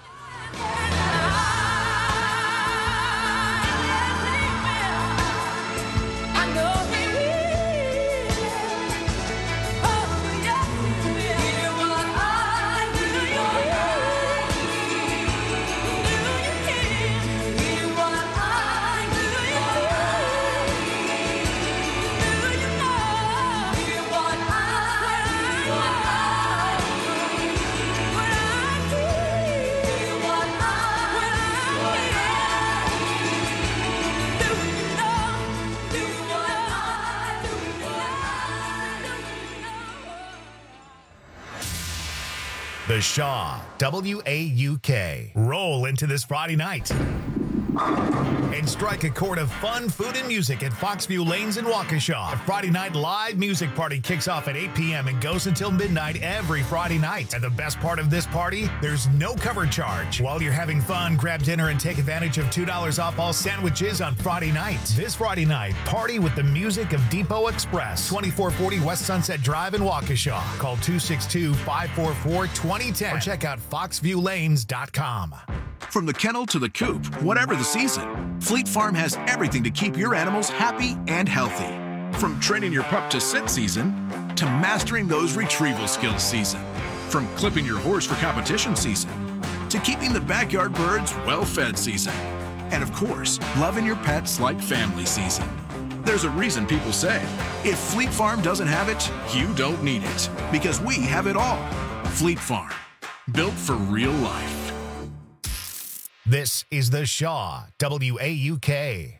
A: The Shaw, W A U K. Roll into this Friday night and strike a chord of fun, food, and music at Foxview Lanes in Waukesha. The Friday night live music party kicks off at eight p.m. and goes until midnight every Friday night. And the best part of this party, there's no cover charge. While you're having fun, grab dinner and take advantage of two dollars off all sandwiches on Friday night. This Friday night, party with the music of Depot Express, twenty-four forty West Sunset Drive in Waukesha. Call two six two, five four four, two zero one zero or check out fox view lanes dot com.
I: From the kennel to the coop, whatever the season, Fleet Farm has everything to keep your animals happy and healthy. From training your pup to sit season to mastering those retrieval skills season. From clipping your horse for competition season to keeping the backyard birds well-fed season. And of course, loving your pets like family season. There's a reason people say, if Fleet Farm doesn't have it, you don't need it. Because we have it all. Fleet Farm. built for real life.
A: This is The Shaw, W A U K.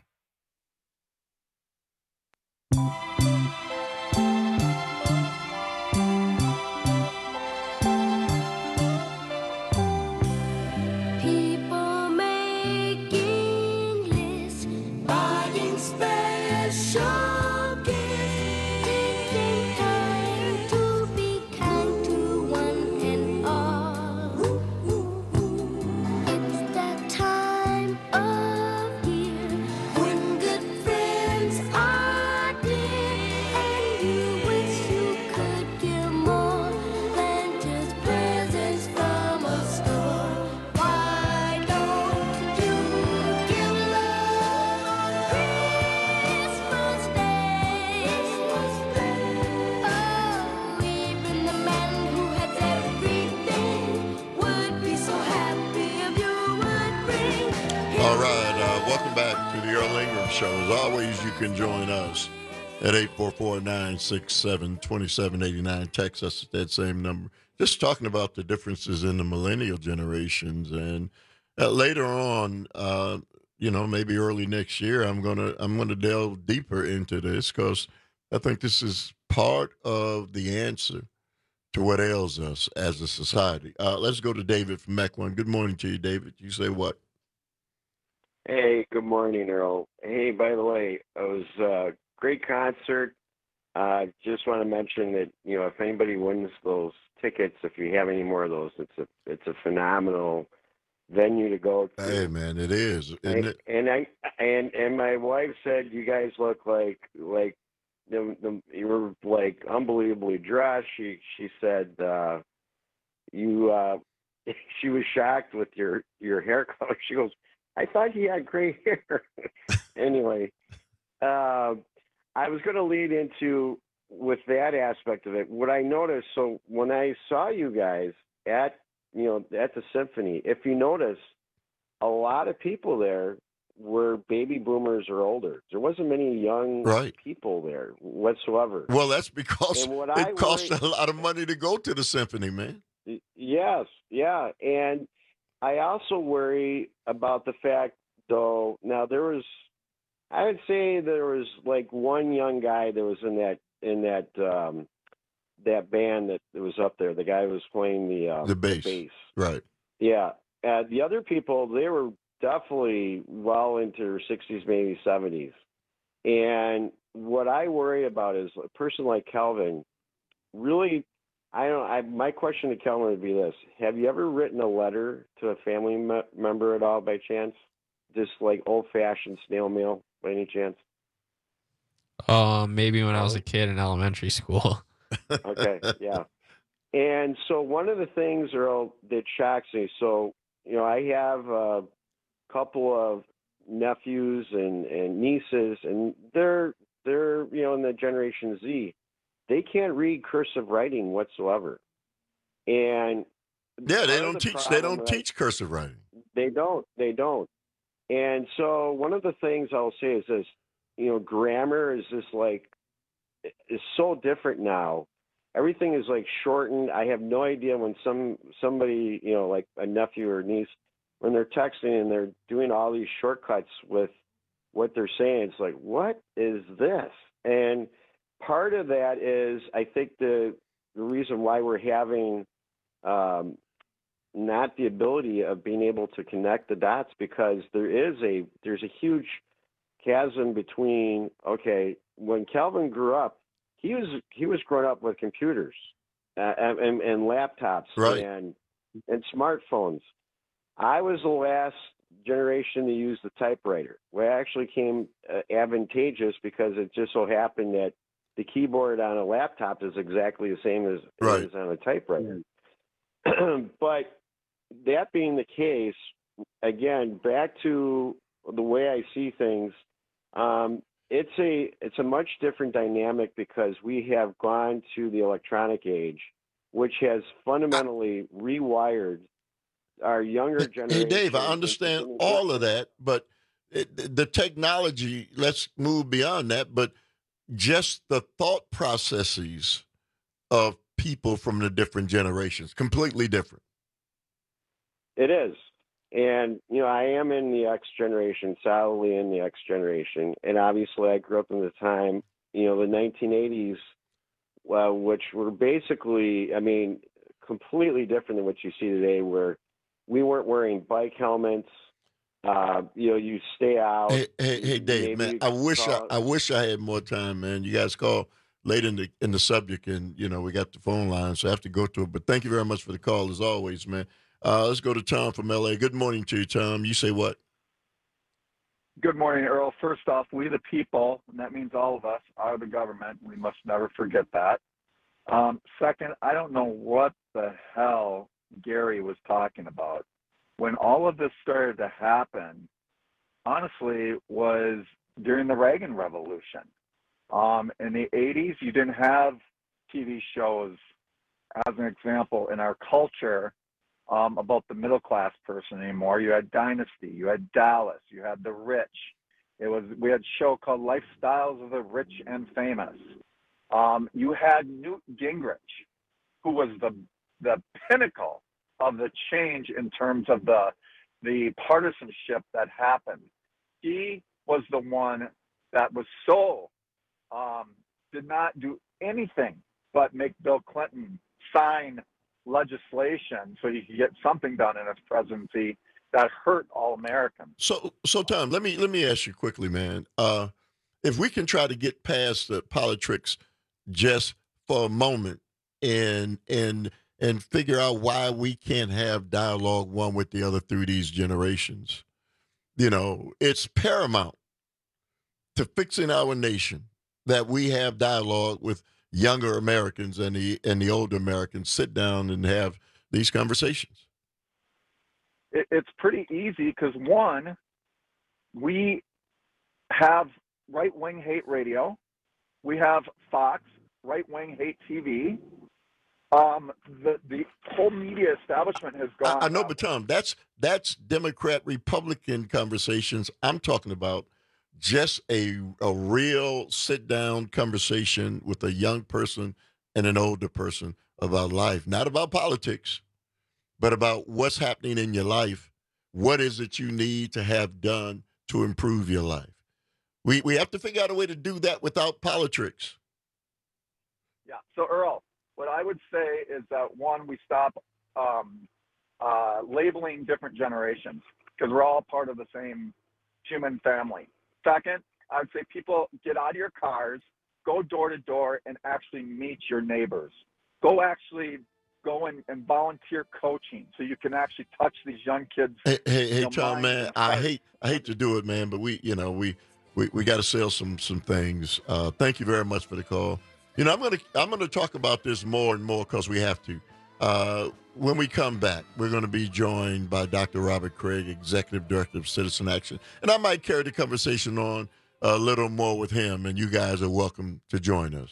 E: People making lists, buying special gifts, taking time to be kind to one and all. It's that time of year when good friends are dear, and you wish you could give more than just presents from a store. Why don't you give love Christmas Day? Oh, even the man who has everything would be so happy if you would bring him.
R: All right, uh, welcome back to the Earl Ingram Show. As always, you can join us at eight four four, nine six seven, two seven eight nine. Text us at that same number. Just talking about the differences in the millennial generations, and uh, later on, uh, you know, maybe early next year, I'm gonna I'm gonna delve deeper into this because I think this is part of the answer to what ails us as a society. Uh, let's go to David from Mequon. Good morning to you, David. You say what?
J: Hey, good morning, Earl. Hey, by the way, it was a great concert. Uh, just want to mention that, you know, if anybody wins those tickets, if you have any more of those, it's a it's a phenomenal venue to go to.
R: Hey, man, it is, isn't
J: And,
R: it?
J: and I and and my wife said you guys look like like the, the you were like unbelievably dressed. She she said uh, you uh, she was shocked with your your hair color. She goes, I thought you had gray hair. Anyway, uh, I was going to lead into with that aspect of it. What I noticed, so when I saw you guys at you know at the symphony, if you notice, a lot of people there were baby boomers or older. There wasn't many young
R: Right.
J: people there whatsoever.
R: Well, that's because
J: And what
R: it
J: I
R: costs
J: worry-
R: a lot of money to go to the symphony, man.
J: Y- Yes, yeah. And I also worry about the fact, though, now there was, I would say there was like one young guy that was in that, in that, um, that band that was up there. The guy who was playing the, uh,
R: The bass. Right.
J: Yeah. Uh, the other people, they were definitely well into their sixties, maybe seventies. And what I worry about is a person like Kelvin really, I don't, I, my question to Kelvin would be this. Have you ever written a letter to a family me- member at all by chance? Just like old fashioned snail mail by any chance?
S: Uh, maybe when I was a kid in elementary school.
J: Okay, yeah. And so one of the things, Earl, that shocks me, so, you know, I have a couple of nephews and, and nieces, and they're, they're, you know, in the Generation Z. They can't read cursive writing whatsoever. And
R: Yeah, they
J: part of
R: don't
J: the
R: teach. They
J: problem
R: don't
J: that-
R: teach cursive writing.
J: They don't. They don't. And so one of the things I'll say is this, you know, grammar is just like, is so different now. Everything is like shortened. I have no idea when some somebody, you know, like a nephew or niece, when they're texting and they're doing all these shortcuts with what they're saying, it's like, what is this? And part of that is, I think the the reason why we're having um, not the ability of being able to connect the dots, because there is a there's a huge chasm between, okay, when Calvin grew up, he was he was growing up with computers uh, and, and, and laptops
R: Right.
J: and and smartphones. I was the last generation to use the typewriter, where it actually came uh, advantageous because it just so happened that the keyboard on a laptop is exactly the same as
R: Right.
J: it is on a typewriter. But that being the case, again, back to the way I see things, um, it's a it's a much different dynamic because we have gone to the electronic age, which has fundamentally rewired our younger generation.
R: Hey, Dave, I understand all of that, but it, the technology, let's move beyond that, but just the thought processes of people from the different generations, completely different.
J: It is. And, you know, I am in the X generation, solidly in the X generation. And obviously I grew up in the time, you know, the nineteen eighties, well, which were basically, I mean, completely different than what you see today, where we weren't wearing bike helmets. Uh, you know, you stay out.
R: Hey, hey, hey Dave, man,
J: you
R: I wish I,
J: call-
R: I wish I had more time, man. You guys call late in the in the subject, and you know we got the phone line, so I have to go to it. But thank you very much for the call, as always, man. Uh, let's go to Tom from L A. Good morning to you, Tom. You say what?
O: Good morning, Earl. First off, we the people, and that means all of us, are the government. We must never forget that. Um, second, I don't know what the hell Gary was talking about. When all of this started to happen, honestly, was during the Reagan Revolution. Um, in the eighties, you didn't have T V shows, as an example, in our culture um, about the middle class person anymore. You had Dynasty, you had Dallas, you had The Rich. It was we had a show called Lifestyles of the Rich and Famous. Um, you had Newt Gingrich, who was the the pinnacle of the change in terms of the the partisanship that happened. He was the one that was so um, did not do anything but make Bill Clinton sign legislation so he could get something done in his presidency that hurt all Americans.
R: So, so Tom, let me let me ask you quickly, man. Uh, if we can try to get past the politics just for a moment, and and and figure out why we can't have dialogue one with the other through these generations, you know, it's paramount to fixing our nation that we have dialogue with younger Americans and the and the older Americans. Sit down and have these conversations.
O: It, it's pretty easy because, one, we have right-wing hate radio. We have Fox, right-wing hate T V. Um, the, the whole media establishment has gone.
R: I, I know, but Tom, that's that's Democrat Republican conversations. I'm talking about just a a real sit down conversation with a young person and an older person about life, not about politics, but about what's happening in your life. What is it you need to have done to improve your life? We we have to figure out a way to do that without politics.
O: Yeah. So Earl, what I would say is that, one, we stop um, uh, labeling different generations because we're all part of the same human family. Second, I would say people get out of your cars, go door to door, and actually meet your neighbors. Go actually go and, and volunteer coaching so you can actually touch these young kids.
R: Hey, hey, hey
O: know,
R: Tom,
O: minds
R: man,
O: and
R: I
O: hearts.
R: hate I hate to do it, man, but we, you know, we we, we got to sell some some things. Uh, thank you very much for the call. You know, I'm gonna I'm gonna talk about this more and more because we have to. Uh, when we come back, we're going to be joined by Doctor Robert Craig, Executive Director of Citizen Action, and I might carry the conversation on a little more with him. And you guys are welcome to join us.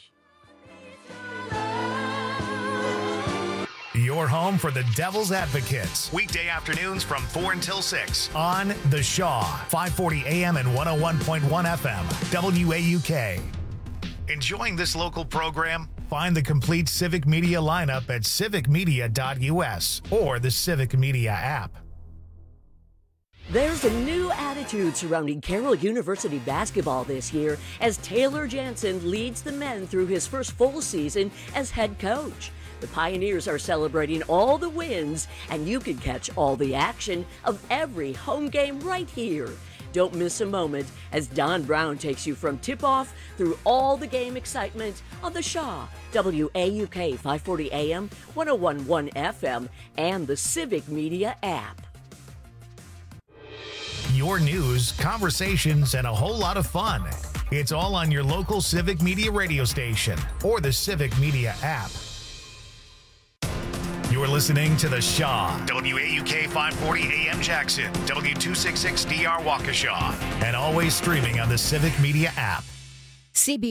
A: Your home for the Devil's Advocates. Weekday afternoons from four until six on The Shaw, five forty A M and one oh one point one F M, W A U K. Enjoying this local program? Find the complete Civic Media lineup at civic media dot U S or the Civic Media app.
P: There's a new attitude surrounding Carroll University basketball this year as Taylor Jansen leads the men through his first full season as head coach. The Pioneers are celebrating all the wins, and you can catch all the action of every home game right here. Don't miss a moment as Don Brown takes you from tip-off through all the game excitement on the Shaw, W A U K five forty A M, one oh one point one F M, and the Civic Media app.
A: Your news, conversations, and a whole lot of fun. It's all on your local Civic Media radio station or the Civic Media app. You're listening to The Shaw, W A U K five forty A M Jackson, W two sixty-six D R Waukesha, and always streaming on the Civic Media app.
Q: C B